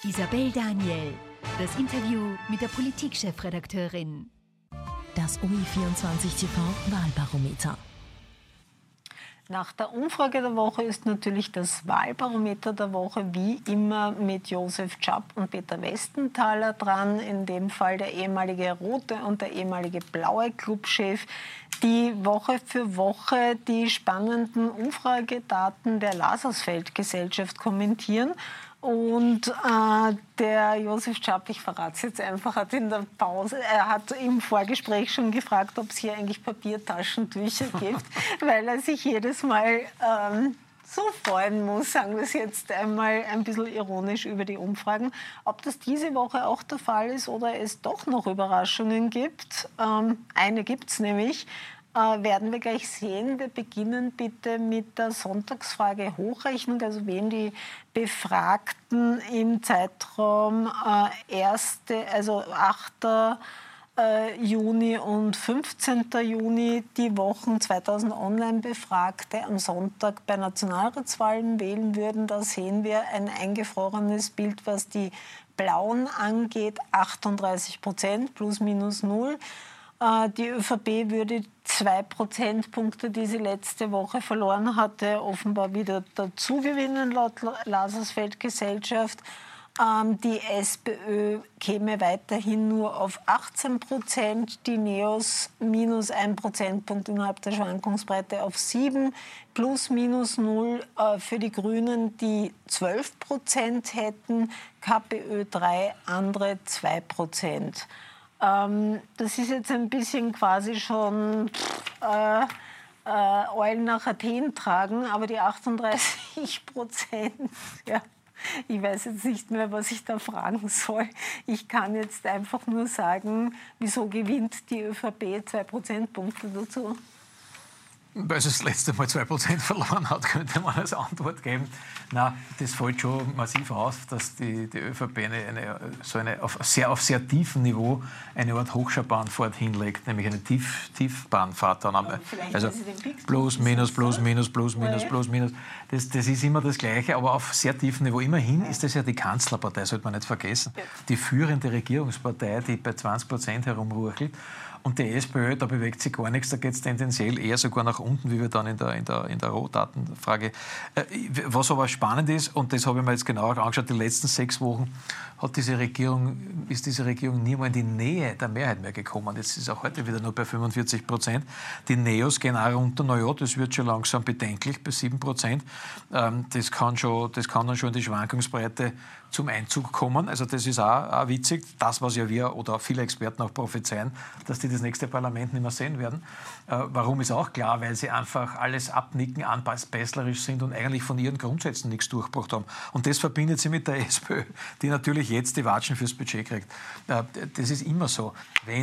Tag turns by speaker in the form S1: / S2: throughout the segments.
S1: Isabel Daniel, das Interview mit der Politikchefredakteurin.
S2: Das OI24 TV Wahlbarometer.
S3: Nach der Umfrage der Woche ist natürlich das Wahlbarometer der Woche wie immer mit Josef Schapp und Peter Westenthaler dran. In dem Fall der ehemalige rote und der ehemalige blaue Clubchef, die Woche für Woche die spannenden Umfragedaten der Lazarsfeld-Gesellschaft kommentieren. Und der Josef Schapp, ich verrate es jetzt einfach, hat in der Pause, er hat im Vorgespräch schon gefragt, ob es hier eigentlich Papiertaschentücher gibt, weil er sich jedes Mal so freuen muss, sagen wir es jetzt einmal ein bisschen ironisch über die Umfragen. Ob das diese Woche auch der Fall ist oder es doch noch Überraschungen gibt, eine gibt es nämlich, werden wir gleich sehen. Wir beginnen bitte mit der Sonntagsfrage Hochrechnung, also wen die Befragten im Zeitraum 8. Juni und 15. Juni die Wochen 2000 Online-Befragte am Sonntag bei Nationalratswahlen wählen würden. Da sehen wir ein eingefrorenes Bild, was die Blauen angeht, 38%, plus minus 0. Die ÖVP würde 2 Prozentpunkte, die sie letzte Woche verloren hatte, offenbar wieder dazugewinnen, laut Lazarsfeld-Gesellschaft. Die SPÖ käme weiterhin nur auf 18%, die NEOS minus 1 Prozentpunkt innerhalb der Schwankungsbreite auf 7, plus minus 0 für die Grünen, die 12% hätten, KPÖ 3, andere 2%. Das ist jetzt ein bisschen quasi schon Eulen nach Athen tragen, aber die 38%, ja, ich weiß jetzt nicht mehr, was ich da fragen soll. Ich kann jetzt einfach nur sagen, wieso gewinnt die ÖVP 2 Prozentpunkte dazu?
S4: Weil sie das letzte Mal 2% verloren hat, könnte man als Antwort geben. Nein, das fällt schon massiv auf, dass die ÖVP auf sehr tiefem Niveau eine Art Hochscharbahnfahrt hinlegt, nämlich eine Tiefbahnfahrt dann einmal. Also plus, minus. Das ist immer das Gleiche, aber auf sehr tiefem Niveau. Immerhin ist das ja die Kanzlerpartei, sollte man nicht vergessen. Die führende Regierungspartei, die bei 20% herumruchelt. Und die SPÖ, da bewegt sich gar nichts, da geht es tendenziell eher sogar nach unten, wie wir dann in der Rohdatenfrage. Was aber spannend ist, und das habe ich mir jetzt genauer angeschaut, die letzten 6 Wochen ist diese Regierung nie mal in die Nähe der Mehrheit mehr gekommen. Jetzt ist auch heute wieder nur bei 45%. Die NEOS gehen auch runter, naja, das wird schon langsam bedenklich, bei 7%. Das kann dann schon in die Schwankungsbreite zum Einzug kommen. Also das ist auch witzig. Das, was ja wir oder viele Experten auch prophezeien, dass die das nächste Parlament nicht mehr sehen werden. Warum ist auch klar, weil sie einfach alles abnicken, anbeißlerisch sind und eigentlich von ihren Grundsätzen nichts durchgebracht haben. Und das verbindet sie mit der SPÖ, die natürlich jetzt die Watschen fürs Budget kriegt. Das ist immer so.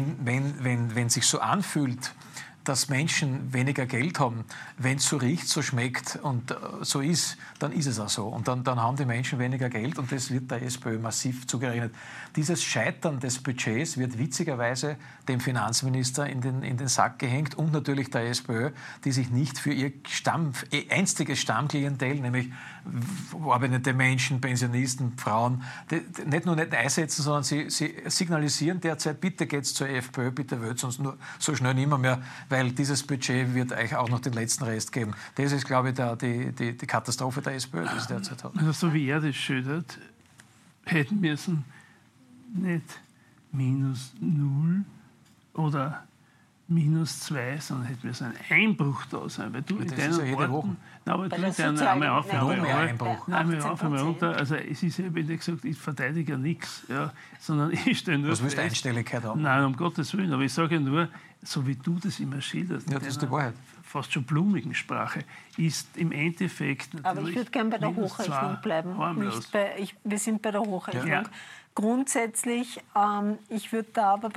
S4: Wenn sich so anfühlt, dass Menschen weniger Geld haben, wenn es so riecht, so schmeckt und so ist, dann ist es auch so. Und dann haben die Menschen weniger Geld und das wird der SPÖ massiv zugerechnet. Dieses Scheitern des Budgets wird witzigerweise dem Finanzminister in den Sack gehängt und natürlich der SPÖ, die sich nicht für ihr einstiges Stammklientel, nämlich arbeitende Menschen, Pensionisten, Frauen, nicht nur nicht einsetzen, sondern sie signalisieren derzeit, bitte geht's zur FPÖ, bitte wählt uns nur so schnell nimmer mehr, weil dieses Budget wird euch auch noch den letzten Rest geben. Das ist, glaube ich, die Katastrophe der SPÖ, die es derzeit hat.
S5: Also so wie er das schildert, hätten müssen nicht minus 0 oder minus 2, sondern hätte mir so ein Einbruch da sein. Weil du
S4: das
S5: in
S4: ist ja
S5: deinen
S4: jede
S5: Worten,
S4: Woche.
S5: Na, aber du in deinen einmal auf,
S4: Einbruch.
S5: einmal runter. Also es ist ja, wie gesagt, ich verteidige ja nichts, ja, sondern ich stelle nur
S4: Was willst du Einstelligkeit haben?
S5: Nein, um Gottes Willen. Aber ich sage ja nur, so wie du das immer schilderst,
S4: ja, das ist die Wahrheit.
S5: Fast schon blumigen Sprache, ist im Endeffekt natürlich.
S3: Aber ich würde gerne bei der Hochrechnung bleiben. Wir sind bei der Hochrechnung. Ja. Grundsätzlich, ich würde da aber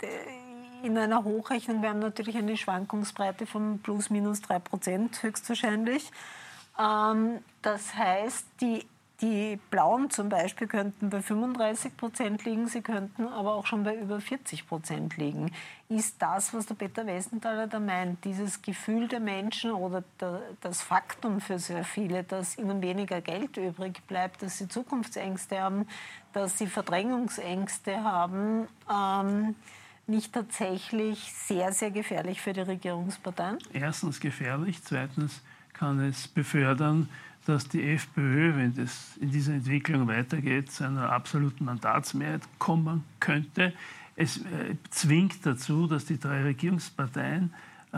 S3: in einer Hochrechnung, wir haben natürlich eine Schwankungsbreite von plus minus 3% höchstwahrscheinlich. Das heißt, die Die Blauen zum Beispiel könnten bei 35% liegen, sie könnten aber auch schon bei über 40% liegen. Ist das, was der Peter Westenthaler da meint, dieses Gefühl der Menschen oder das Faktum für sehr viele, dass ihnen weniger Geld übrig bleibt, dass sie Zukunftsängste haben, dass sie Verdrängungsängste haben, nicht tatsächlich sehr, sehr gefährlich für die Regierungsparteien?
S5: Erstens gefährlich, zweitens kann es befördern, dass die FPÖ, wenn das in dieser Entwicklung weitergeht, zu einer absoluten Mandatsmehrheit kommen könnte. Es zwingt dazu, dass die 3 Regierungsparteien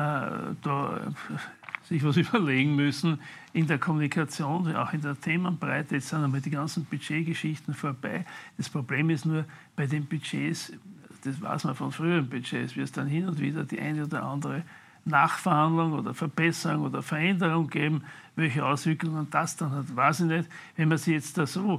S5: sich was überlegen müssen in der Kommunikation, auch in der Themenbreite. Jetzt sind einmal die ganzen Budgetgeschichten vorbei. Das Problem ist nur, bei den Budgets, das weiß man von früheren Budgets, wird es dann hin und wieder die eine oder andere Nachverhandlung oder Verbesserung oder Veränderung geben. Welche Auswirkungen das dann hat, weiß ich nicht. Wenn man sich jetzt da so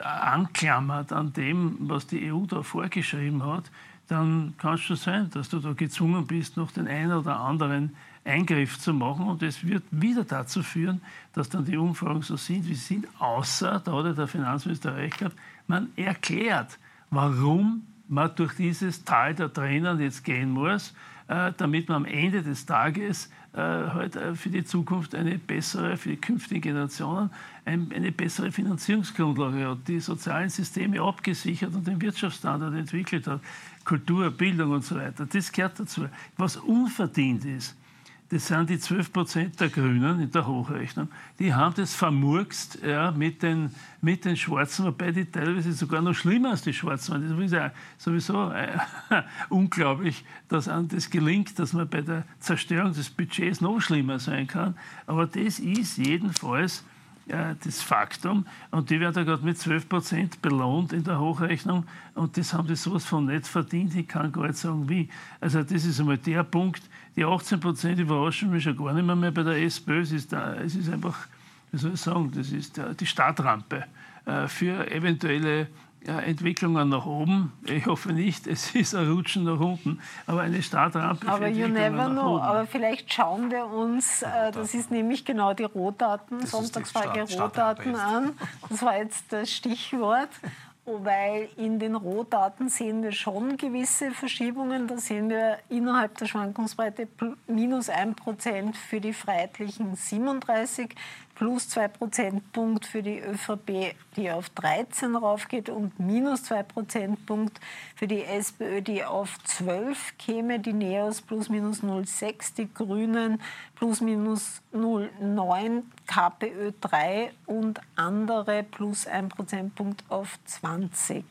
S5: anklammert an dem, was die EU da vorgeschrieben hat, dann kann es schon sein, dass du da gezwungen bist, noch den einen oder anderen Eingriff zu machen. Und es wird wieder dazu führen, dass dann die Umfragen so sind, wie sie sind. Außer, da hat der Finanzminister recht gehabt, man erklärt, warum man durch dieses Tal der Tränen jetzt gehen muss, damit man am Ende des Tages halt für die Zukunft eine bessere, für die künftigen Generationen eine bessere Finanzierungsgrundlage hat, die sozialen Systeme abgesichert und den Wirtschaftsstandard entwickelt hat, Kultur, Bildung und so weiter. Das gehört dazu. Was unverdient ist, das sind die 12% der Grünen in der Hochrechnung. Die haben das vermurkst mit den Schwarzen, wobei die teilweise sogar noch schlimmer als die Schwarzen waren. Das ist ja sowieso unglaublich, dass einem das gelingt, dass man bei der Zerstörung des Budgets noch schlimmer sein kann. Aber das ist jedenfalls das Faktum. Und die werden da gerade mit 12% belohnt in der Hochrechnung. Und das haben die sowas von nicht verdient. Ich kann gar nicht sagen, wie. Also das ist einmal der Punkt. Die 18% überraschen mich schon gar nicht mehr bei der SPÖ. Es ist einfach, wie soll ich sagen, das ist die Startrampe für eventuelle Entwicklungen nach oben. Ich hoffe nicht, es ist ein Rutschen nach unten, aber eine Startrampe für Entwicklungen nach oben. Aber you never know.
S3: Aber vielleicht schauen wir uns, das ist nämlich genau die Rohdaten, Sonntagsfrage Rohdaten an. Das war jetzt das Stichwort. Weil in den Rohdaten sehen wir schon gewisse Verschiebungen. Da sehen wir innerhalb der Schwankungsbreite minus 1% für die Freiheitlichen 37, plus 2 Prozentpunkt für die ÖVP, die auf 13 raufgeht, und minus 2 Prozentpunkt für die SPÖ, die auf 12 käme, die NEOS plus minus 0,6, die Grünen plus minus 0,9, KPÖ 3 und andere plus 1 Prozentpunkt auf 20.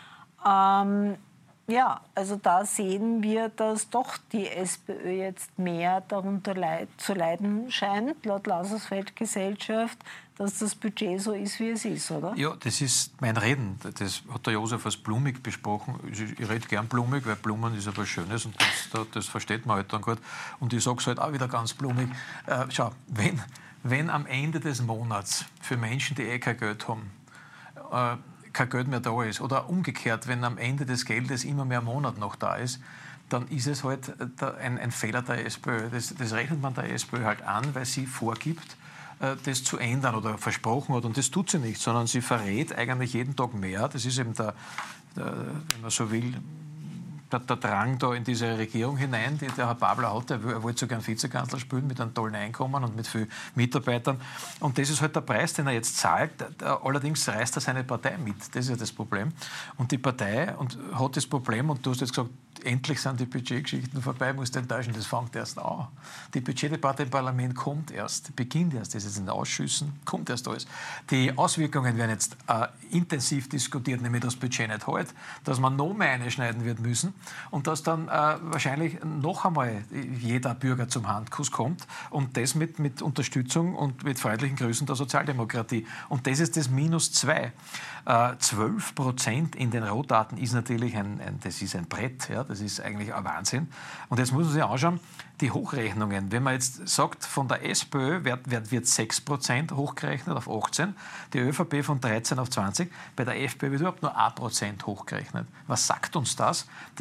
S3: Ja, also da sehen wir, dass doch die SPÖ jetzt mehr darunter zu leiden scheint, laut Lazarsfeld-Gesellschaft, dass das Budget so ist, wie es ist, oder?
S4: Ja, das ist mein Reden. Das hat der Josef als blumig besprochen. Ich rede gern blumig, weil Blumen ist etwas Schönes und das versteht man halt dann gut. Und ich sage es halt auch wieder ganz blumig. Schau, wenn am Ende des Monats für Menschen, die kein Geld haben, kein Geld mehr da ist, oder umgekehrt, wenn am Ende des Geldes immer mehr Monat noch da ist, dann ist es halt ein Fehler der SPÖ. Das rechnet man der SPÖ halt an, weil sie vorgibt, das zu ändern oder versprochen hat. Und das tut sie nicht, sondern sie verrät eigentlich jeden Tag mehr. Das ist eben wenn man so will, der Drang da in diese Regierung hinein, die der Herr Babler hat. Er wollte so gern Vizekanzler spielen mit einem tollen Einkommen und mit vielen Mitarbeitern. Und das ist halt der Preis, den er jetzt zahlt. Allerdings reißt er seine Partei mit. Das ist ja das Problem. Und die Partei hat das Problem, und du hast jetzt gesagt, endlich sind die Budgetgeschichten vorbei, muss du enttäuschen, das fängt erst an. Die Budgetdebatte im Parlament kommt erst, beginnt erst, das ist in den Ausschüssen, kommt erst alles. Die Auswirkungen werden jetzt intensiv diskutiert, nämlich das Budget nicht hält, dass man noch mehr einschneiden wird müssen und dass dann wahrscheinlich noch einmal jeder Bürger zum Handkuss kommt, und das mit Unterstützung und mit freundlichen Grüßen der Sozialdemokratie. Und das ist das -2. 12% in den Rohdaten ist natürlich das ist ein Brett, ja, das ist eigentlich ein Wahnsinn. Und jetzt muss man sich anschauen, die Hochrechnungen, wenn man jetzt sagt, von der SPÖ wird 6% hochgerechnet auf 18, die ÖVP von 13 auf 20, bei der FPÖ wird überhaupt nur 1% hochgerechnet. Was sagt uns das?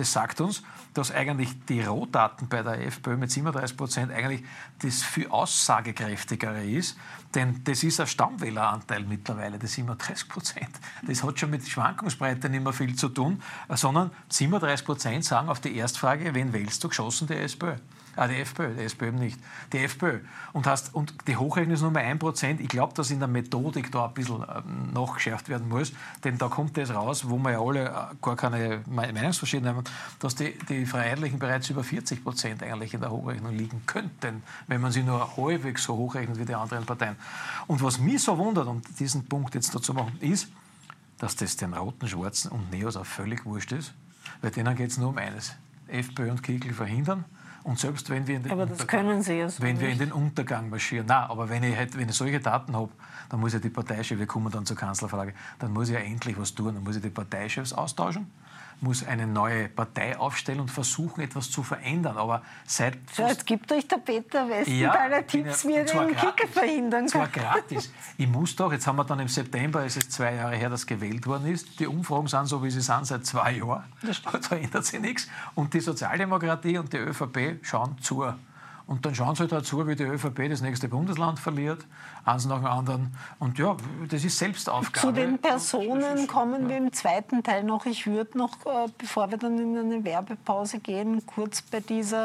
S4: das sagt uns, dass eigentlich die Rohdaten bei der FPÖ mit 37% eigentlich das viel aussagekräftigere ist, denn das ist ein Stammwähleranteil mittlerweile, das 37%. Das hat schon mit Schwankungsbreite nicht mehr viel zu tun, sondern 37% sagen auf die Erstfrage, wen wählst du, geschossen die SPÖ. Die FPÖ eben nicht. Die FPÖ. Und die Hochrechnungsnummer 1%, ich glaube, dass in der Methodik da ein bisschen nachgeschärft werden muss, denn da kommt das raus, wo wir ja alle gar keine Meinungsverschiedenheit haben, dass die Freiheitlichen bereits über 40% eigentlich in der Hochrechnung liegen könnten, wenn man sie nur halbwegs so hochrechnet wie die anderen Parteien. Und was mich so wundert, um diesen Punkt jetzt dazu machen, ist, dass das den Roten, Schwarzen und Neos auch völlig wurscht ist, weil denen geht es nur um eines. FPÖ und Kickl verhindern. Und selbst wenn wir in den, wir in den Untergang marschieren, nein, aber wenn ich solche Daten habe, dann muss ja die Parteichefs, wir kommen dann zur Kanzlerfrage, dann muss ich ja endlich was tun, dann muss ich die Parteichefs austauschen, muss eine neue Partei aufstellen und versuchen, etwas zu verändern. Aber
S3: jetzt gibt euch der Peter Westenthaler Tipps, wie er den Kickl verhindern kann.
S4: Zwar gratis. Ich muss doch, jetzt haben wir dann im September, es ist 2 Jahre her, dass gewählt worden ist. Die Umfragen sind so, wie sie sind, seit 2 Jahren. Da ändert sich nichts. Und die Sozialdemokratie und die ÖVP schauen zu. Und dann schauen sie halt zu, wie die ÖVP das nächste Bundesland verliert, eins nach dem anderen. Und ja, das ist Selbstaufgabe.
S3: Zu den Personen kommen wir im zweiten Teil noch. Ich würde noch, bevor wir dann in eine Werbepause gehen, kurz bei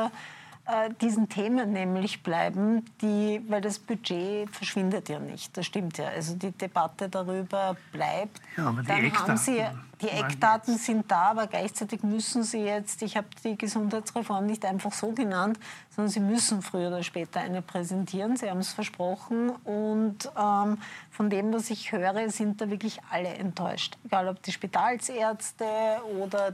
S3: diesen Themen nämlich bleiben, weil das Budget verschwindet ja nicht. Das stimmt ja. Also die Debatte darüber bleibt.
S5: Ja, aber
S3: die Eckdaten sind da, aber gleichzeitig müssen Sie jetzt, ich habe die Gesundheitsreform nicht einfach so genannt, sondern Sie müssen früher oder später eine präsentieren. Sie haben es versprochen. Und von dem, was ich höre, sind da wirklich alle enttäuscht. Egal ob die Spitalsärzte oder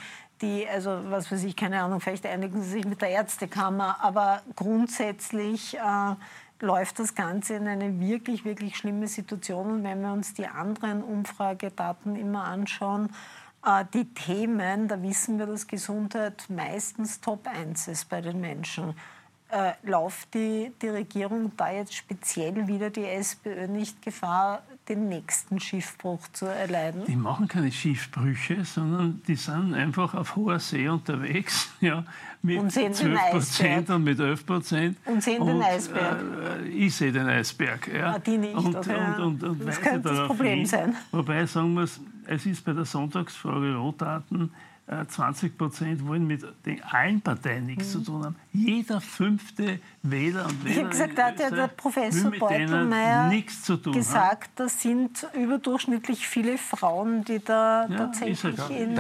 S3: also was weiß ich, keine Ahnung, vielleicht einigen Sie sich mit der Ärztekammer, aber grundsätzlich läuft das Ganze in eine wirklich, wirklich schlimme Situation. Und wenn wir uns die anderen Umfragedaten immer anschauen, die Themen, da wissen wir, dass Gesundheit meistens Top 1 ist bei den Menschen. Läuft die Regierung da jetzt speziell wieder die SPÖ nicht Gefahr, den nächsten Schiffbruch zu erleiden?
S5: Die machen keine Schiffbrüche, sondern die sind einfach auf hoher See unterwegs, ja, mit 12% und mit 11%.
S3: Und sehen den Eisberg?
S5: Ich sehe den Eisberg. Ja.
S3: Die nicht,
S5: und
S3: das könnte das Problem sein.
S5: Wobei, sagen wir es ist bei der Sonntagsfrage Rohdaten, 20% wollen mit allen Parteien nichts zu tun haben. Jeder 5. Wähler und Wählerin
S3: ich habe gesagt, da hat ja der Professor Beutelmeier gesagt, das sind überdurchschnittlich viele Frauen, die da tatsächlich in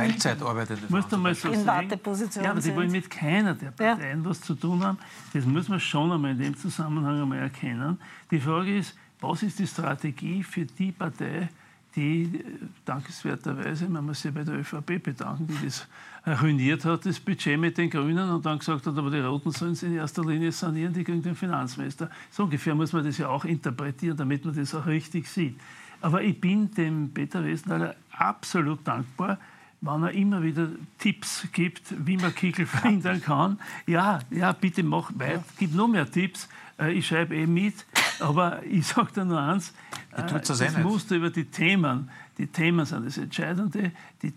S3: Wartepositionen sind.
S5: Ja, aber die wollen mit keiner der Parteien was zu tun haben. Das muss man schon einmal in dem Zusammenhang einmal erkennen. Die Frage ist, was ist die Strategie für die Partei, die dankenswerterweise, man muss sich bei der ÖVP bedanken, die das ruiniert hat, das Budget mit den Grünen und dann gesagt hat, aber die Roten sollen es in erster Linie sanieren, die kriegen den Finanzminister. So ungefähr muss man das ja auch interpretieren, damit man das auch richtig sieht. Aber ich bin dem Peter Westenthaler absolut dankbar, wenn er immer wieder Tipps gibt, wie man Kickl verhindern kann. Ja, bitte mach weiter, gib noch mehr Tipps. Ich schreibe mit, aber ich sage dir nur eins, das musst du über die Themen sind das Entscheidende,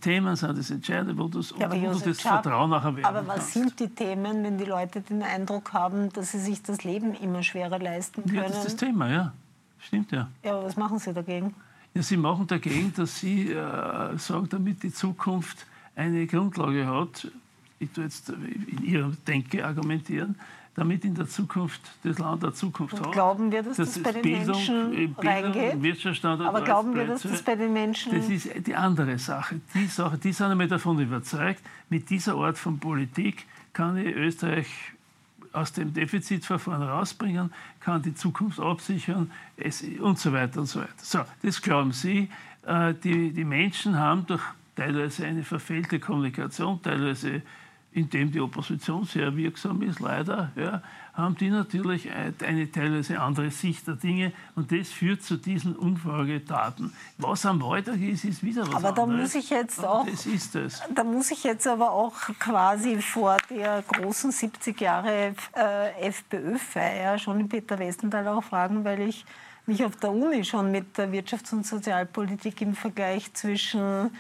S5: wo du das Vertrauen nachher werden
S3: Aber was
S5: kannst.
S3: sind die Themen, wenn die Leute den Eindruck haben, dass sie sich das Leben immer schwerer leisten können?
S5: Ja, das ist das Thema, ja. Stimmt, ja.
S3: Ja, aber was machen Sie dagegen?
S5: Ja, Sie machen dagegen, dass Sie sagen, damit die Zukunft eine Grundlage hat, ich tue jetzt in Ihrer Denke argumentieren, damit in der Zukunft das Land der Zukunft hat.
S3: Glauben wir, dass das bei den Menschen reingeht?
S5: Wirtschaftsstandort,
S3: aber glauben wir, dass das bei den Menschen...
S5: Das ist die andere Sache. Die sind einmal davon überzeugt, mit dieser Art von Politik kann ich Österreich aus dem Defizitverfahren rausbringen, kann die Zukunft absichern und so weiter und so weiter. So, das glauben Sie. Die Menschen haben durch teilweise eine verfehlte Kommunikation, teilweise indem die Opposition sehr wirksam ist, leider, haben die natürlich eine teilweise andere Sicht der Dinge und das führt zu diesen Umfragedaten. Was am Wahltag ist wieder was
S3: aber
S5: anderes.
S3: Da muss ich jetzt auch,
S5: das ist es.
S3: Da muss ich jetzt aber auch quasi vor der großen 70 Jahre FPÖ-Feier schon den Peter Westenthaler auch fragen, weil ich mich auf der Uni schon mit der Wirtschafts- und Sozialpolitik im Vergleich zwischen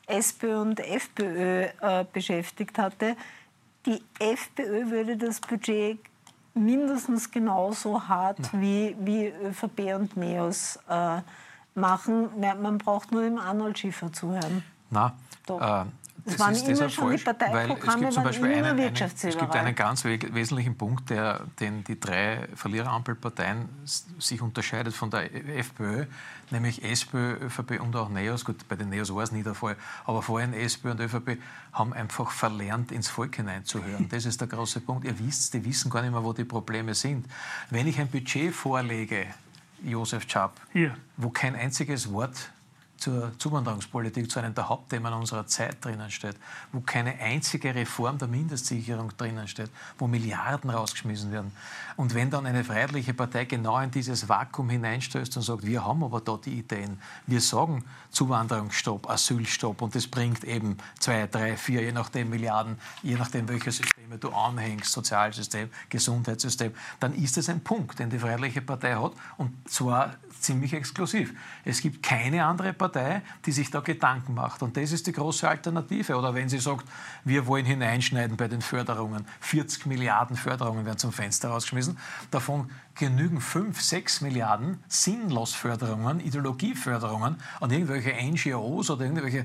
S3: SPÖ und FPÖ beschäftigt hatte. Die FPÖ würde das Budget mindestens genauso hart wie ÖVP und NEOS machen. Man braucht nur dem Arnold Schiffer zuhören.
S4: Na,
S3: das waren immer schon die Parteiprogramme,
S4: es gibt
S3: gibt
S4: einen ganz wesentlichen Punkt, den die drei Verlierer-Ampelparteien sich unterscheidet von der FPÖ, nämlich SPÖ, ÖVP und auch NEOS. Gut, bei den NEOS war es nie der Fall, aber vor allem SPÖ und ÖVP haben einfach verlernt, ins Volk hineinzuhören. Das ist der große Punkt. Ihr wisst, die wissen gar nicht mehr, wo die Probleme sind. Wenn ich ein Budget vorlege, Josef Schaap, wo kein einziges Wort zur Zuwanderungspolitik, zu einem der Hauptthemen unserer Zeit drinnen steht, wo keine einzige Reform der Mindestsicherung drinnen steht, wo Milliarden rausgeschmissen werden. Und wenn dann eine freiheitliche Partei genau in dieses Vakuum hineinstößt und sagt, wir haben aber da die Ideen, wir sagen Zuwanderungsstopp, Asylstopp und das bringt eben 2, 3, 4, je nachdem Milliarden, je nachdem welche Systeme du anhängst, Sozialsystem, Gesundheitssystem, dann ist es ein Punkt, den die Freiheitliche Partei hat und zwar ziemlich exklusiv. Es gibt keine andere Partei, die sich da Gedanken macht. Und das ist die große Alternative. Oder wenn sie sagt, wir wollen hineinschneiden bei den Förderungen. 40 Milliarden Förderungen werden zum Fenster rausgeschmissen. Davon genügen 5, 6 Milliarden Sinnlosförderungen, Ideologieförderungen an irgendwelche NGOs oder irgendwelche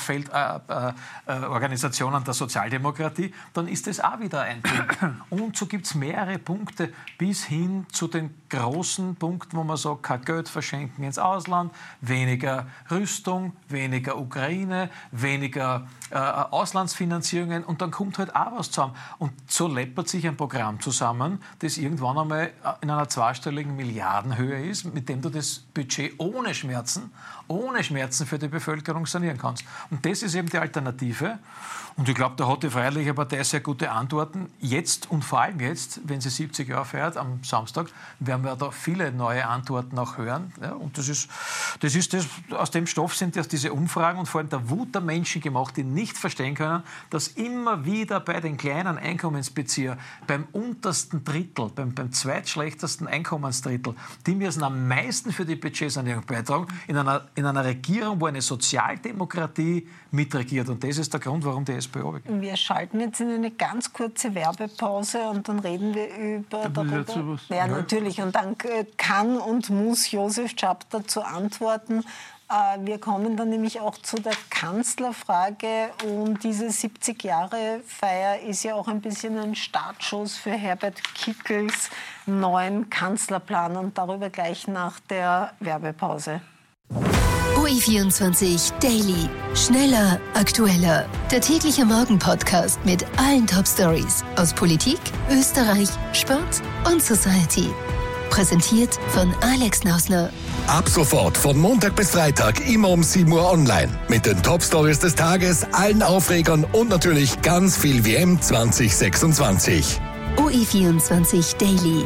S4: Vorfeldorganisationen der Sozialdemokratie, dann ist das auch wieder ein Punkt. Und so gibt es mehrere Punkte bis hin zu den großen Punkten, wo man sagt, kein Geld verschenken ins Ausland, weniger Rüstung, weniger Ukraine, weniger Auslandsfinanzierungen und dann kommt halt auch was zusammen. Und so läppert sich ein Programm zusammen, das irgendwann einmal in einer zweistelligen Milliardenhöhe ist, mit dem du das Budget ohne Schmerzen für die Bevölkerung sanieren kannst. Und das ist eben die Alternative. Und ich glaube, da hat die Freiheitliche Partei sehr gute Antworten. Jetzt und vor allem jetzt, wenn sie 70 Jahre feiert, am Samstag, werden wir da viele neue Antworten auch hören. Ja, und das ist aus dem Stoff sind das diese Umfragen und vor allem der Wut der Menschen gemacht, die nicht verstehen können, dass immer wieder bei den kleinen Einkommensbezieher, beim untersten Drittel, beim zweitschlechtesten Einkommensdrittel, die müssen am meisten für die Budgetsanierung beitragen, in einer Regierung, wo eine Sozialdemokratie mitregiert. Und das ist der Grund, warum die SPÖ runtergeht.
S3: Wir schalten jetzt in eine ganz kurze Werbepause und dann reden wir darüber. Ja, natürlich. Und dann kann und muss Josef Schaap dazu antworten. Wir kommen dann nämlich auch zu der Kanzlerfrage und diese 70-Jahre-Feier ist ja auch ein bisschen ein Startschuss für Herbert Kickls neuen Kanzlerplan und darüber gleich nach der Werbepause.
S1: OE24 Daily. Schneller, aktueller. Der tägliche Morgen-Podcast mit allen Top-Stories aus Politik, Österreich, Sport und Society. Präsentiert von Alex Nausner.
S6: Ab sofort von Montag bis Freitag immer um 7 Uhr online. Mit den Top-Stories des Tages, allen Aufregern und natürlich ganz viel WM 2026.
S1: OE24 Daily.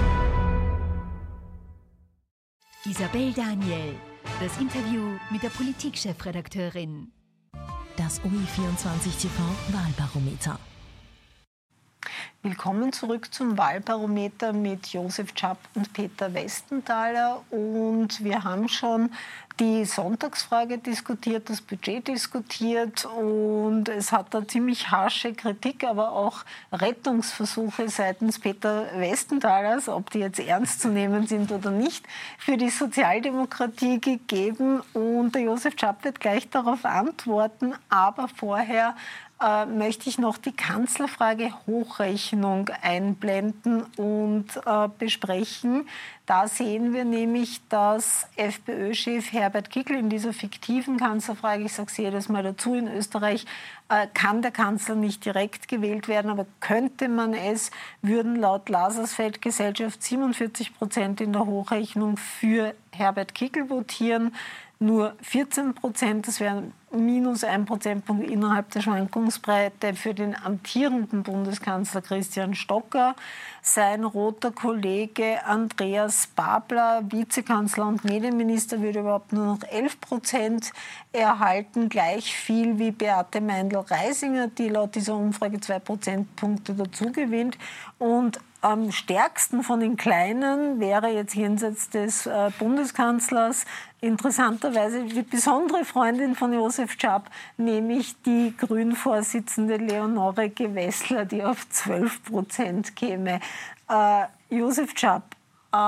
S1: Isabel Daniel. Das Interview mit der Politikchefredakteurin.
S2: Das OE24 TV Wahlbarometer.
S3: Willkommen zurück zum Wahlbarometer mit Josef Schaap und Peter Westenthaler. Und wir haben schon die Sonntagsfrage diskutiert, das Budget diskutiert und es hat da ziemlich harsche Kritik, aber auch Rettungsversuche seitens Peter Westenthalers, ob die jetzt ernst zu nehmen sind oder nicht, für die Sozialdemokratie gegeben. Und der Josef Schaap wird gleich darauf antworten, aber vorher möchte ich noch die Kanzlerfrage Hochrechnung einblenden und besprechen. Da sehen wir nämlich, dass FPÖ-Chef Herbert Kickl in dieser fiktiven Kanzlerfrage, ich sage es jedes Mal dazu, in Österreich kann der Kanzler nicht direkt gewählt werden, aber könnte man es, würden laut Lazarsfeld-Gesellschaft 47% in der Hochrechnung für Herbert Kickl votieren. Nur 14%, das wären minus 1 Prozentpunkt innerhalb der Schwankungsbreite für den amtierenden Bundeskanzler Christian Stocker. Sein roter Kollege Andreas Babler, Vizekanzler und Medienminister, würde überhaupt nur noch 11% erhalten. Gleich viel wie Beate Meindl-Reisinger, die laut dieser Umfrage 2 Prozentpunkte dazu gewinnt. Und am stärksten von den Kleinen wäre jetzt jenseits des Bundeskanzlers interessanterweise die besondere Freundin von Josef Czap, nämlich die Grünen-Vorsitzende Leonore Gewessler, die auf 12% käme. Josef Czap,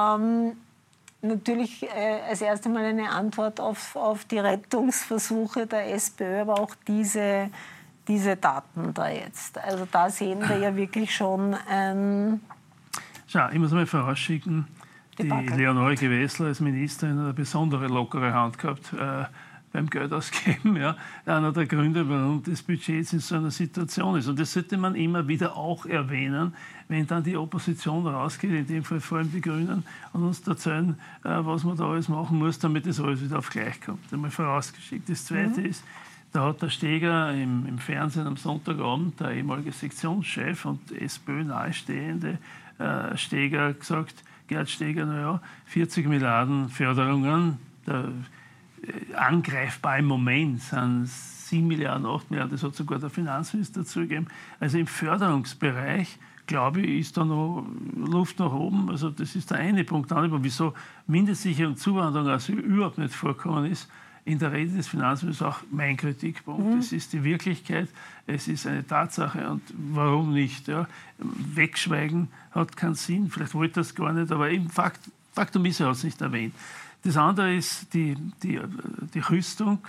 S3: natürlich als erstes Mal eine Antwort auf die Rettungsversuche der SPÖ, aber auch diese Daten da jetzt. Also da sehen wir ja wirklich schon ein...
S5: Schau, ich muss mal vorausschicken, die Leonore Gewessler als Ministerin hat eine besondere lockere Hand gehabt beim Geld ausgeben. Ja. Einer der Gründe, warum das Budget jetzt in so einer Situation ist. Und das sollte man immer wieder auch erwähnen, wenn dann die Opposition rausgeht, in dem Fall vor allem die Grünen, und uns erzählen, was man da alles machen muss, damit das alles wieder auf gleich kommt. Einmal vorausgeschickt. Das Zweite ist, da hat der Steger im Fernsehen am Sonntagabend, der ehemalige Sektionschef und SPÖ nahestehende Steger gesagt, Gerd Steger, 40 Milliarden Förderungen, angreifbar im Moment sind 7 Milliarden, 8 Milliarden, das hat sogar der Finanzminister zugegeben. Also im Förderungsbereich, glaube ich, ist da noch Luft nach oben. Also das ist der eine Punkt. Der andere Punkt, wieso Mindestsicherung und Zuwanderung also überhaupt nicht vorkommen ist, in der Rede des Finanzministers auch mein Kritikpunkt. Es ist die Wirklichkeit, es ist eine Tatsache und warum nicht? Ja? Wegschweigen hat keinen Sinn, vielleicht wollte das gar nicht, aber im Faktum ist, er hat es nicht erwähnt. Das andere ist die Rüstung.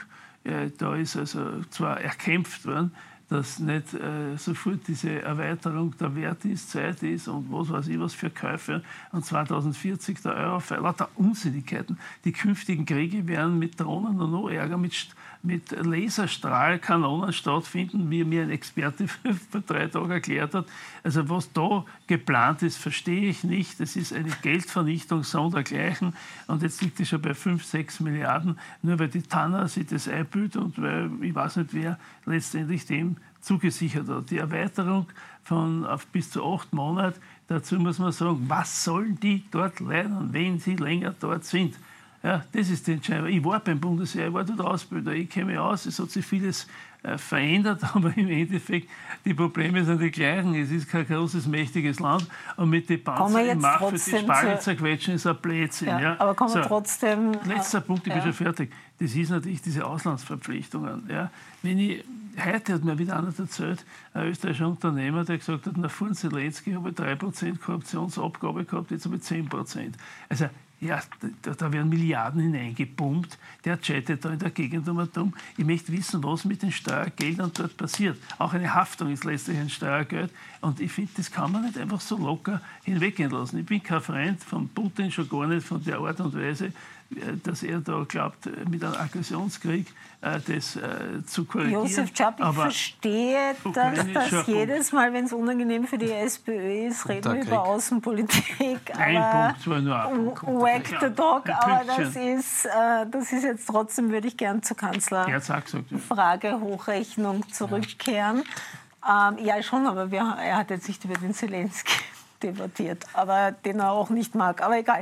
S5: Da ist also zwar erkämpft worden, dass nicht sofort diese Erweiterung der Wert ist, Zeit ist und was weiß ich was für Käufe. Und 2040 der Eurofighter, lauter Unsinnigkeiten. Die künftigen Kriege werden mit Drohnen und noch ärger, mit Laserstrahlkanonen stattfinden, wie mir ein Experte vor 3 Tagen erklärt hat. Also was da geplant ist, verstehe ich nicht. Das ist eine Geldvernichtung sondergleichen. Und jetzt liegt es schon bei 5-6 Milliarden, nur weil die Tanner sich das einbüht und weil ich weiß nicht, wer letztendlich dem zugesichert hat. Die Erweiterung auf bis zu 8 Monate, dazu muss man sagen, was sollen die dort lernen, wenn sie länger dort sind? Ja, das ist die Entscheidung. Ich war beim Bundesheer, ich war dort Ausbilder, ich kenne mich aus, es hat sich vieles verändert, aber im Endeffekt, die Probleme sind die gleichen. Es ist kein großes, mächtiges Land und mit den Panzern im Markt für die Spargel zerquetschen ist ein Blödsinn.
S3: Ja, aber kommen wir trotzdem...
S5: Letzter Punkt, ich bin schon fertig. Das ist natürlich diese Auslandsverpflichtungen. Ja. Heute hat mir wieder einer erzählt, ein österreichischer Unternehmer, der gesagt hat, nach vor Zelensky habe ich 3% Korruptionsabgabe gehabt, jetzt habe ich 10%. Also ja, da werden Milliarden hineingepumpt. Der chattet da in der Gegend um. Ich möchte wissen, was mit den Steuergeldern dort passiert. Auch eine Haftung ist letztlich ein Steuergeld. Und ich finde, das kann man nicht einfach so locker hinweggehen lassen. Ich bin kein Freund von Putin, schon gar nicht von der Art und Weise, dass er da glaubt, mit einem Aggressionskrieg das zu korrigieren.
S3: Josef Czap, ich verstehe, dass jedes Mal, wenn es unangenehm für die SPÖ ist, reden wir über Außenpolitik.
S5: Ein Punkt war nur ein Punkt.
S3: Wack the dog, aber das ist jetzt trotzdem, würde ich gern zur Kanzlerfrage Hochrechnung zurückkehren. Ja, schon, aber er hat jetzt nicht über den Zelensky debattiert, aber den er auch nicht mag, aber egal.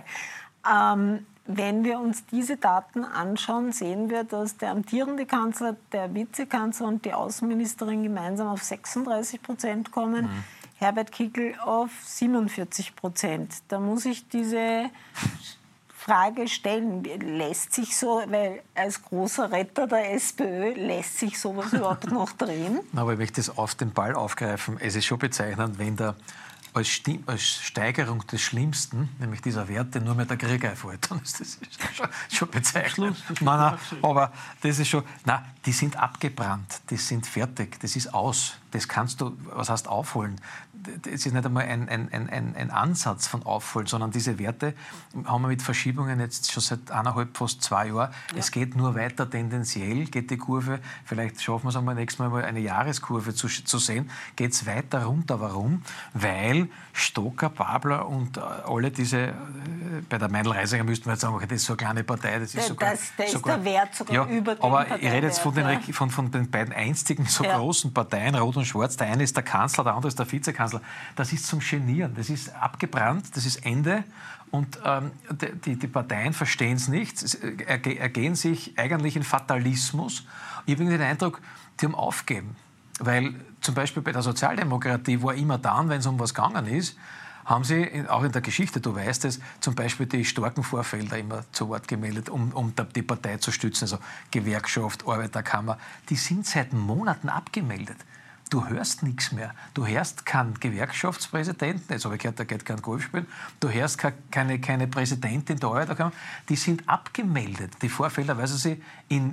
S3: Wenn wir uns diese Daten anschauen, sehen wir, dass der amtierende Kanzler, der Vizekanzler und die Außenministerin gemeinsam auf 36% kommen, Herbert Kickl auf 47%. Da muss ich diese Frage stellen, lässt sich so, weil als großer Retter der SPÖ, lässt sich sowas überhaupt noch drehen?
S4: Aber ich möchte das auf den Ball aufgreifen. Es ist schon bezeichnend, wenn als Steigerung des Schlimmsten, nämlich dieser Werte, nur mehr der Krieg einfällt. Das ist schon bezeichnend. Nein, aber das ist schon... Nein, die sind abgebrannt, die sind fertig, das ist aus. Das kannst du, was heißt aufholen? Es ist nicht einmal ein Ansatz von Aufholen, sondern diese Werte haben wir mit Verschiebungen jetzt schon seit 1,5, fast 2 Jahren. Ja. Es geht nur weiter tendenziell, geht die Kurve, vielleicht schaffen wir es einmal nächstes Mal eine Jahreskurve zu sehen, geht es weiter runter. Warum? Weil Stocker, Babler und alle diese, bei der Meindl-Reisinger müssten wir jetzt sagen, okay, das ist so eine kleine Partei, das ist sogar...
S3: Da ist der Wert sogar über den
S4: aber ich rede jetzt von den beiden einstigen so großen Parteien, Rot und Schwarz. Der eine ist der Kanzler, der andere ist der Vizekanzler. Das ist zum Genieren. Das ist abgebrannt, das ist Ende. Und die Parteien verstehen es nicht, ergehen sich eigentlich in Fatalismus. Ich habe den Eindruck, die haben aufgegeben. Weil zum Beispiel bei der Sozialdemokratie war immer dann, wenn es um was gegangen ist, haben sie auch in der Geschichte, du weißt es, zum Beispiel die starken Vorfelder immer zu Wort gemeldet, um die Partei zu stützen, also Gewerkschaft, Arbeiterkammer, die sind seit Monaten abgemeldet. Du hörst nichts mehr. Du hörst keinen Gewerkschaftspräsidenten, jetzt habe ich gehört, der geht kein Golf spielen, du hörst keine Präsidentin der Arbeiterkammer, die sind abgemeldet. Die Vorfelder, weil sie in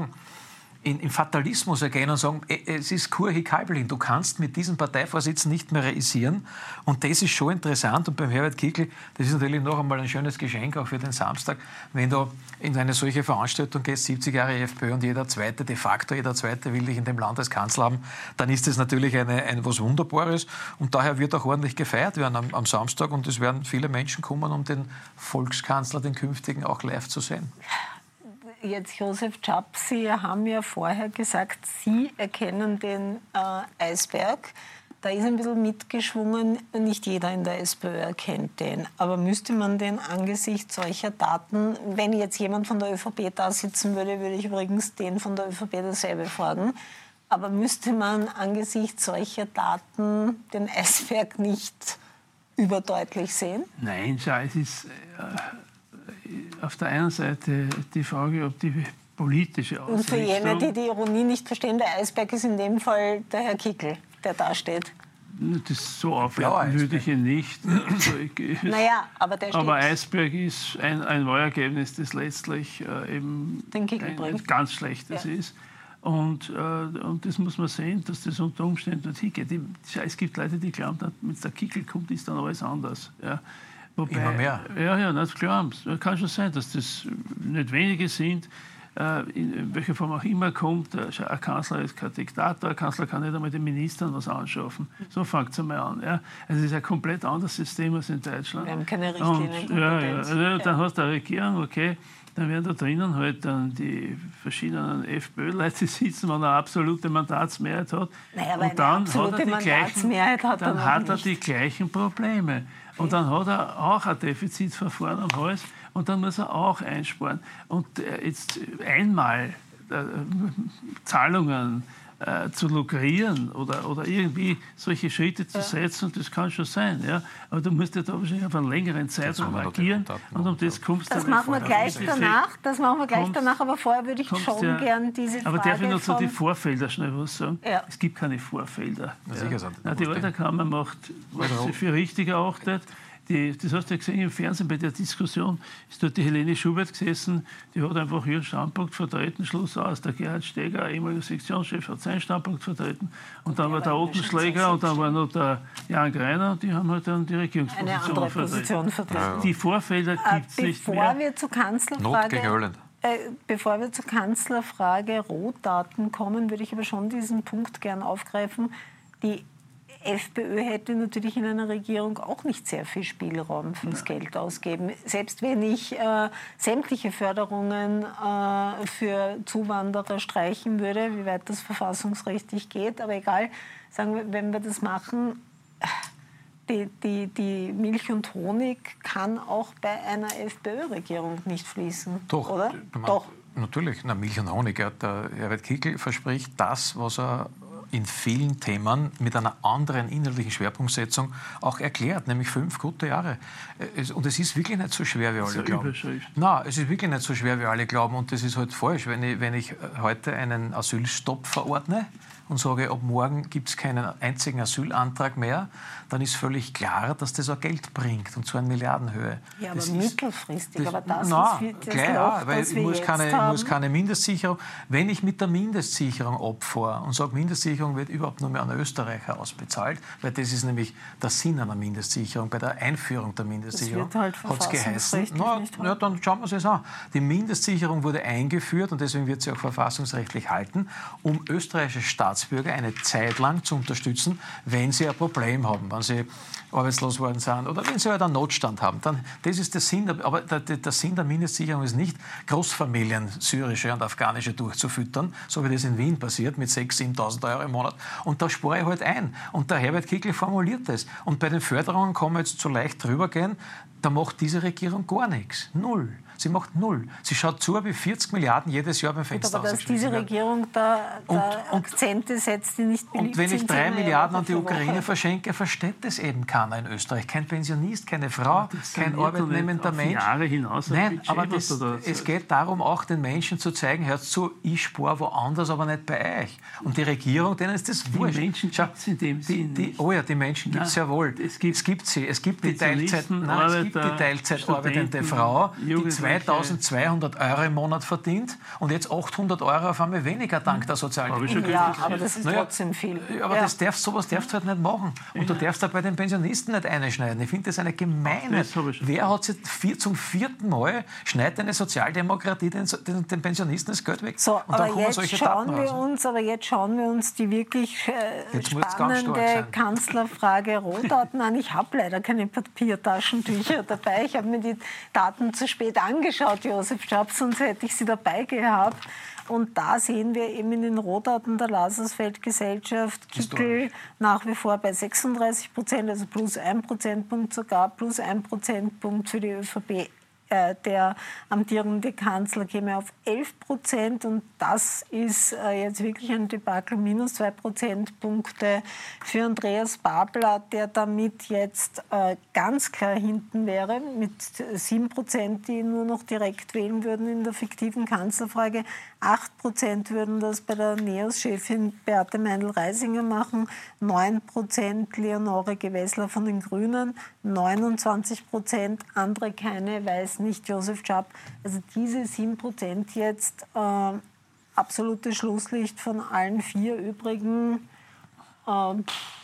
S4: Fatalismus ergehen und sagen, es ist Kurhi Kalbelin, du kannst mit diesem Parteivorsitzenden nicht mehr reüssieren. Und das ist schon interessant. Und beim Herbert Kickl, das ist natürlich noch einmal ein schönes Geschenk auch für den Samstag, wenn du in eine solche Veranstaltung gehst, 70 Jahre FPÖ und jeder Zweite will dich in dem Land als Kanzler haben, dann ist das natürlich ein was Wunderbares. Und daher wird auch ordentlich gefeiert werden am Samstag. Und es werden viele Menschen kommen, um den Volkskanzler, den künftigen, auch live zu sehen.
S3: Jetzt Josef Czap, Sie haben ja vorher gesagt, Sie erkennen den Eisberg. Da ist ein bisschen mitgeschwungen, nicht jeder in der SPÖ erkennt den. Aber müsste man den angesichts solcher Daten, wenn jetzt jemand von der ÖVP da sitzen würde, würde ich übrigens den von der ÖVP dasselbe fragen, aber müsste man angesichts solcher Daten den Eisberg nicht überdeutlich sehen?
S5: Nein, es ist auf der einen Seite die Frage, ob die politische Ausrichtung...
S3: Und für jene, die die Ironie nicht verstehen, der Eisberg ist in dem Fall der Herr Kickl, der da steht.
S5: Das so aufwerten würde ich ihn nicht. Also
S3: naja, aber der steht.
S5: Aber Eisberg ist ein Wahlergebnis, das letztlich eben ein ganz schlechtes ist. Und das muss man sehen, dass das unter Umständen dorthin geht. Es gibt Leute, die glauben, wenn der Kickl kommt, ist dann alles anders. Ja. Wobei,
S4: immer mehr.
S5: Ja, das klar. Kann schon sein, dass das nicht wenige sind, in welcher Form auch immer kommt. Ein Kanzler ist kein Diktator, ein Kanzler kann nicht einmal den Ministern was anschaffen. So fängt es einmal an. Ja. Also es ist ein komplett anderes System als in Deutschland.
S3: Wir haben keine Richtlinien.
S5: Dann hast du eine Regierung, okay, dann werden da drinnen halt dann die verschiedenen FPÖ-Leute sitzen, wenn er eine absolute Mandatsmehrheit hat.
S3: Naja, aber
S5: und dann
S3: hat
S5: er die gleichen Probleme. Und dann hat er auch ein Defizitverfahren am Hals und dann muss er auch einsparen. Und jetzt einmal Zahlungen zu lukrieren oder irgendwie solche Schritte zu setzen, das kann schon sein. Ja? Aber du musst ja da wahrscheinlich auf einen längeren Zeitraum agieren und um das kommst du...
S3: Das machen wir gleich danach, aber vorher würde ich schon gern diese Frage...
S5: Aber darf ich noch zu den Vorfeldern schnell was sagen? Ja. Es gibt keine Vorfelder. Ja. Die Arbeiterkammer macht, was sie für richtig erachtet. Das hast du ja gesehen im Fernsehen bei der Diskussion, ist dort die Helene Schubert gesessen, die hat einfach ihren Standpunkt vertreten, Schluss aus. Der Gerhard Steger, ehemaliger Sektionschef, hat seinen Standpunkt vertreten. Und dann war der Ottenschläger und dann war noch der Jan Greiner und die haben halt dann die Regierungsposition vertreten. Ja. Die Vorfelder gibt es nicht mehr.
S3: Bevor wir zur Kanzlerfrage Rohdaten kommen, würde ich aber schon diesen Punkt gern aufgreifen. Die FPÖ hätte natürlich in einer Regierung auch nicht sehr viel Spielraum fürs Geld ausgeben. Selbst wenn ich sämtliche Förderungen für Zuwanderer streichen würde, wie weit das verfassungsrechtlich geht, aber egal, sagen wir, wenn wir das machen, die Milch und Honig kann auch bei einer FPÖ-Regierung nicht fließen,
S4: Doch,
S3: oder?
S4: Doch. Natürlich, Milch und Honig. Der Herbert Kickl verspricht das, was er in vielen Themen mit einer anderen inhaltlichen Schwerpunktsetzung auch erklärt, nämlich 5 gute Jahre. Und es ist wirklich nicht so schwer, wie alle glauben. Nein, es ist wirklich nicht so schwer, wie alle glauben. Und das ist halt falsch. Wenn ich heute einen Asylstopp verordne und sage, ab morgen gibt es keinen einzigen Asylantrag mehr, dann ist völlig klar, dass das auch Geld bringt, und zwar in Milliardenhöhe.
S3: Ja, aber mittelfristig. Aber das
S4: ich muss keine Mindestsicherung. Wenn ich mit der Mindestsicherung abfahre und sage, Mindestsicherung wird überhaupt nur mehr an Österreicher ausbezahlt, weil das ist nämlich der Sinn einer Mindestsicherung. Bei der Einführung der Mindestsicherung hat es geheißen, dann schauen wir uns das an. Die Mindestsicherung wurde eingeführt und deswegen wird sie auch verfassungsrechtlich halten, um österreichische Staatsbürger eine Zeit lang zu unterstützen, wenn sie ein Problem haben, wenn sie arbeitslos worden sind oder wenn sie halt einen Notstand haben. Dann, das ist der Sinn, aber der Sinn der Mindestsicherung ist nicht, Großfamilien, syrische und afghanische, durchzufüttern, so wie das in Wien passiert, mit 6.000, 7.000 Euro im Monat. Und da spare ich halt ein. Und der Herbert Kickl formuliert das. Und bei den Förderungen kann man jetzt so leicht drüber gehen, da macht diese Regierung gar nichts. Null. Sie macht null. Sie schaut zu, wie 40 Milliarden jedes Jahr beim Fenster
S3: aber dass diese Regierung da Akzente setzt, die nicht beliebt sind.
S4: Und wenn ich 3 Milliarden an die Ukraine verschenke, versteht das eben keiner in Österreich. Kein Pensionist, keine Frau, kein arbeitnehmender Mensch.
S5: Jahre hinaus
S4: Nein, aber es geht darum, auch den Menschen zu zeigen, hört zu, ich spare woanders, aber nicht bei euch. Und die Regierung, denen ist das wurscht.
S5: Die Menschen gibt es in dem Sinn nicht.
S4: Oh ja, die Menschen gibt es ja wohl. Es gibt sie. Es gibt die Teilzeitarbeitende Frau, die 2.200 € im Monat verdient und jetzt 800 € auf einmal weniger dank der Sozialpolitik.
S3: Ja, aber das ist trotzdem viel.
S4: Aber sowas darfst du halt nicht machen. Und du darfst da bei den Pensionisten nicht einschneiden. Ich finde das eine Gemeinheit. Wer hat sich zum 4. Mal schneidet eine Sozialdemokratie den Pensionisten das Geld weg?
S3: So, aber jetzt schauen wir uns die wirklich spannende Kanzlerfrage Rohdaten an. Ich habe leider keine Papiertaschentücher dabei. Ich habe mir die Daten zu spät angeschaut, Josef Schaap, sonst hätte ich sie dabei gehabt. Und da sehen wir eben in den Rohdaten der Lazarsfeld-Gesellschaft Kickl nach wie vor bei 36%, also plus 1 Prozentpunkt sogar, plus 1 Prozentpunkt für die ÖVP. Der amtierende Kanzler käme auf 11% und das ist jetzt wirklich ein Debakel, minus 2 Prozentpunkte für Andreas Babler, der damit jetzt ganz klar hinten wäre, mit 7%, die ihn nur noch direkt wählen würden in der fiktiven Kanzlerfrage. 8% würden das bei der NEOS-Chefin Beate Meindl-Reisinger machen, 9% Leonore Gewessler von den Grünen, 29% andere keine, weiß nicht Josef Schaap. Also diese 7% jetzt absolutes Schlusslicht von allen 4 übrigen.
S5: Das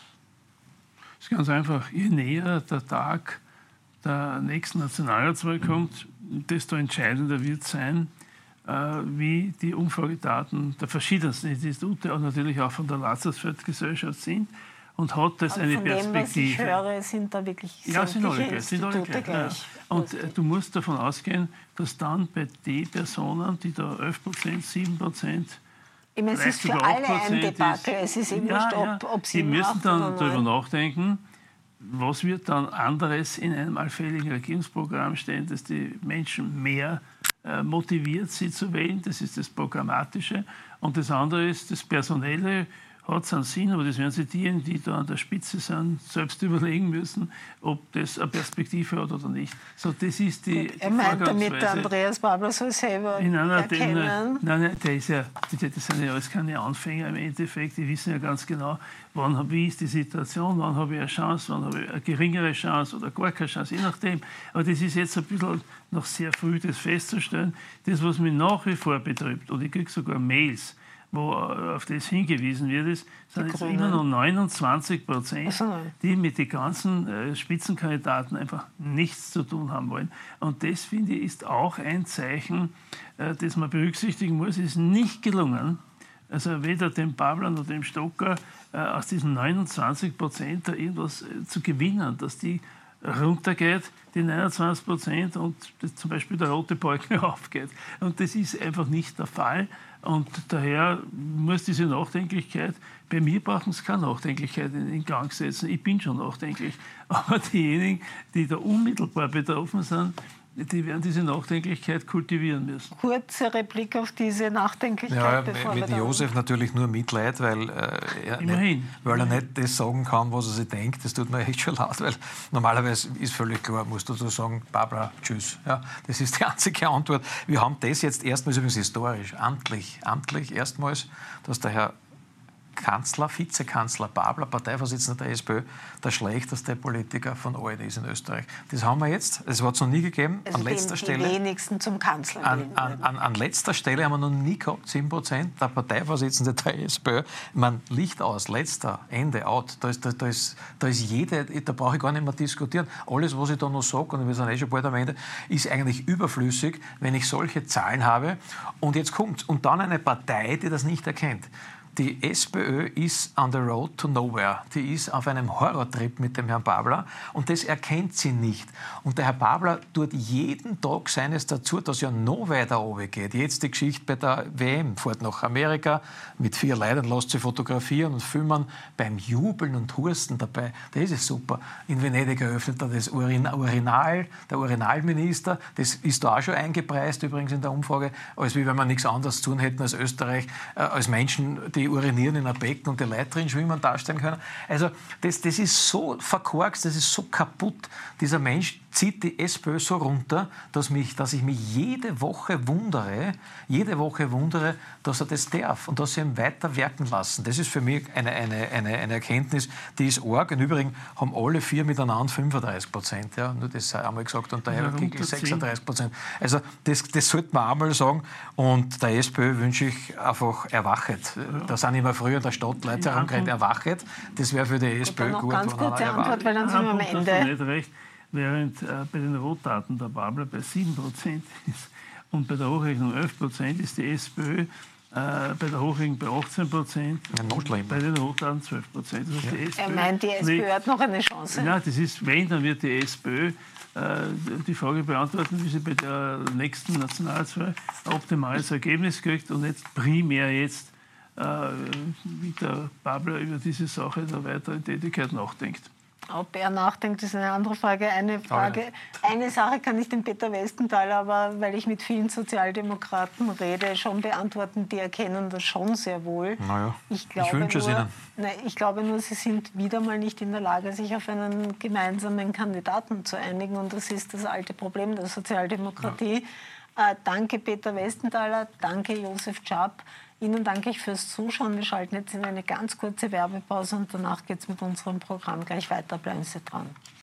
S5: ist ganz einfach. Je näher der Tag der nächsten Nationalratswahl kommt, desto entscheidender wird sein, wie die Umfragedaten der verschiedensten Institute und natürlich auch von der Lazarsfeld-Gesellschaft sind. Und hat das eine Perspektive.
S3: Von dem, was ich höre, sind da wirklich sämtliche Institute gleich.
S5: Und du musst davon ausgehen, dass dann bei den Personen, die da 11%, 7%,
S3: es ist für alle ein Debakel. Es ist eben nicht, ob sie
S5: die müssen dann darüber nachdenken, was wird dann anderes in einem allfälligen Regierungsprogramm stehen, dass die Menschen mehr motiviert, sie zu wählen. Das ist das Programmatische. Und das andere ist das Personelle. Hat es einen Sinn, aber das werden sich diejenigen, die da an der Spitze sind, selbst überlegen müssen, ob das eine Perspektive hat oder nicht. So, das ist die
S3: meint damit, der Andreas Babler soll selber erkennen?
S5: Nein, das sind ja alles keine Anfänger im Endeffekt. Die wissen ja ganz genau, wie ist die Situation, wann habe ich eine Chance, wann habe ich eine geringere Chance oder gar keine Chance, je nachdem. Aber das ist jetzt ein bisschen noch sehr früh, das festzustellen. Das, was mich nach wie vor betrifft, und ich kriege sogar Mails, wo auf das hingewiesen wird, sind jetzt immer noch 29%, die mit den ganzen Spitzenkandidaten einfach nichts zu tun haben wollen. Und das, finde ich, ist auch ein Zeichen, das man berücksichtigen muss. Es ist nicht gelungen, weder dem Babler noch dem Stocker aus diesen 29% da irgendwas zu gewinnen, dass die runtergeht, die 29%, und zum Beispiel der rote Balken aufgeht. Und das ist einfach nicht der Fall. Und daher muss diese Nachdenklichkeit, bei mir brauchen es keine Nachdenklichkeit in Gang setzen. Ich bin schon nachdenklich. Aber diejenigen, die da unmittelbar betroffen sind, die werden diese Nachdenklichkeit kultivieren müssen.
S3: Kurze Replik auf diese Nachdenklichkeit.
S4: Ja, mit Josef natürlich nur Mitleid, weil er nicht das sagen kann, was er sich denkt. Das tut mir echt schon leid, weil normalerweise ist völlig klar, musst du so sagen, Babler, tschüss. Ja, das ist die einzige Antwort. Wir haben das jetzt erstmals, übrigens historisch, amtlich erstmals, dass der Herr Vizekanzler Babler, Parteivorsitzender der SPÖ, der schlechteste Politiker von allen ist in Österreich. Das haben wir jetzt, das hat es noch nie gegeben.
S3: Also an letzter Stelle, die wenigsten zum Kanzler
S4: an letzter Stelle haben wir noch nie gehabt, 7%. Der Parteivorsitzende der SPÖ, Licht aus, letzter, Ende, out. Da ist jede, da brauche ich gar nicht mehr diskutieren. Alles, was ich da noch sage, und wir sind schon bald am Ende, ist eigentlich überflüssig, wenn ich solche Zahlen habe. Und jetzt kommt und dann eine Partei, die das nicht erkennt. die SPÖ ist on the road to nowhere. Die ist auf einem Horrortrip mit dem Herrn Babler und das erkennt sie nicht. Und der Herr Babler tut jeden Tag seines dazu, dass ja noch weiter runter geht. Jetzt die Geschichte bei der WM, fährt nach Amerika mit 4 Leuten, lässt sie fotografieren und filmen beim Jubeln und Husten dabei. Das ist super. In Venedig eröffnet er das Urinal, der Urinalminister. Das ist da auch schon eingepreist übrigens in der Umfrage, als wie wenn wir nichts anderes tun hätten als Österreich, als Menschen, die urinieren in einem Becken und die Leute drin schwimmen, darstellen können. Also das ist so verkorkst, das ist so kaputt. Dieser Mensch zieht die SPÖ so runter, dass ich mich jede Woche wundere, dass er das darf und dass sie ihn weiter wirken lassen. Das ist für mich eine Erkenntnis, die ist arg. Im Übrigen haben alle 4 miteinander 35%. Ja, nur das sei einmal gesagt und der Herr Kickl 36%. Also das sollte man einmal sagen. Und der SPÖ wünsche ich einfach, erwachet. Da sind immer früher in der Stadt Leute herumgerannt, erwachet. Das wäre für die SPÖ gut.
S3: Ganz kurze Antwort, weil dann sind wir am Ende.
S5: Nicht recht. Während bei den Rotdaten der Babler bei 7% ist und bei der Hochrechnung 11%, ist die SPÖ bei der Hochrechnung bei 18%, bei den Rotdaten 12%. Also die SPÖ,
S3: er meint, die SPÖ hat noch eine Chance.
S5: Ja, das ist, wenn, dann wird die SPÖ die Frage beantworten, wie sie bei der nächsten Nationalratswahl ein optimales Ergebnis kriegt und nicht primär jetzt, wie der Babler über diese Sache der weiteren Tätigkeit nachdenkt.
S3: Ob er nachdenkt, ist eine andere Frage. Eine Sache kann ich dem Peter Westenthaler, aber weil ich mit vielen Sozialdemokraten rede, schon beantworten. Die erkennen das schon sehr wohl.
S4: Naja, ich wünsche es Ihnen.
S3: Ich glaube nur, sie sind wieder mal nicht in der Lage, sich auf einen gemeinsamen Kandidaten zu einigen. Und das ist das alte Problem der Sozialdemokratie. Ja. Danke Peter Westenthaler, danke Josef Czap. Ihnen danke ich fürs Zuschauen. Wir schalten jetzt in eine ganz kurze Werbepause und danach geht es mit unserem Programm gleich weiter. Bleiben Sie dran.